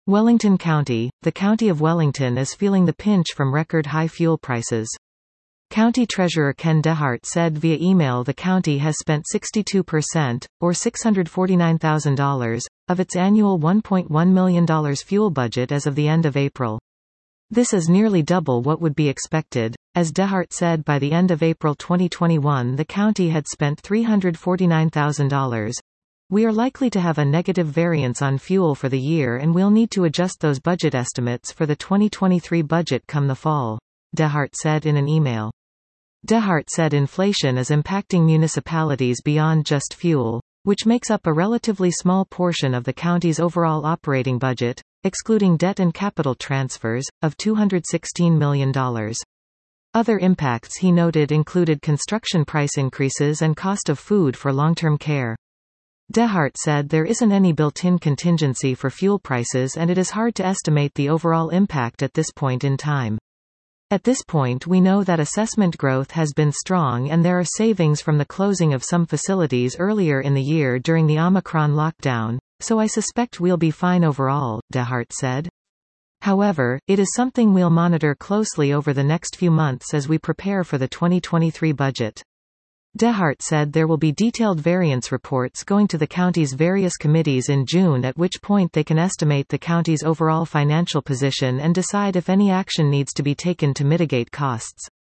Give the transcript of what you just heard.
Wellington County. The County of Wellington is feeling the pinch from record-high fuel prices. County Treasurer Ken DeHart said via email the county has spent 62%, or $649,000, of its annual $1.1 million fuel budget as of the end of April. This is nearly double what would be expected. As DeHart said, by the end of April 2021 the county had spent $349,000. We are likely to have a negative variance on fuel for the year and we'll need to adjust those budget estimates for the 2023 budget come the fall, DeHart said in an email. DeHart said inflation is impacting municipalities beyond just fuel, which makes up a relatively small portion of the county's overall operating budget, excluding debt and capital transfers, of $216 million. Other impacts he noted included construction price increases and cost of food for long-term care. DeHart said there isn't any built-in contingency for fuel prices and it is hard to estimate the overall impact at this point in time. At this point we know that assessment growth has been strong and there are savings from the closing of some facilities earlier in the year during the Omicron lockdown, so I suspect we'll be fine overall, DeHart said. However, it is something we'll monitor closely over the next few months as we prepare for the 2023 budget. DeHart said there will be detailed variance reports going to the county's various committees in June, at which point they can estimate the county's overall financial position and decide if any action needs to be taken to mitigate costs.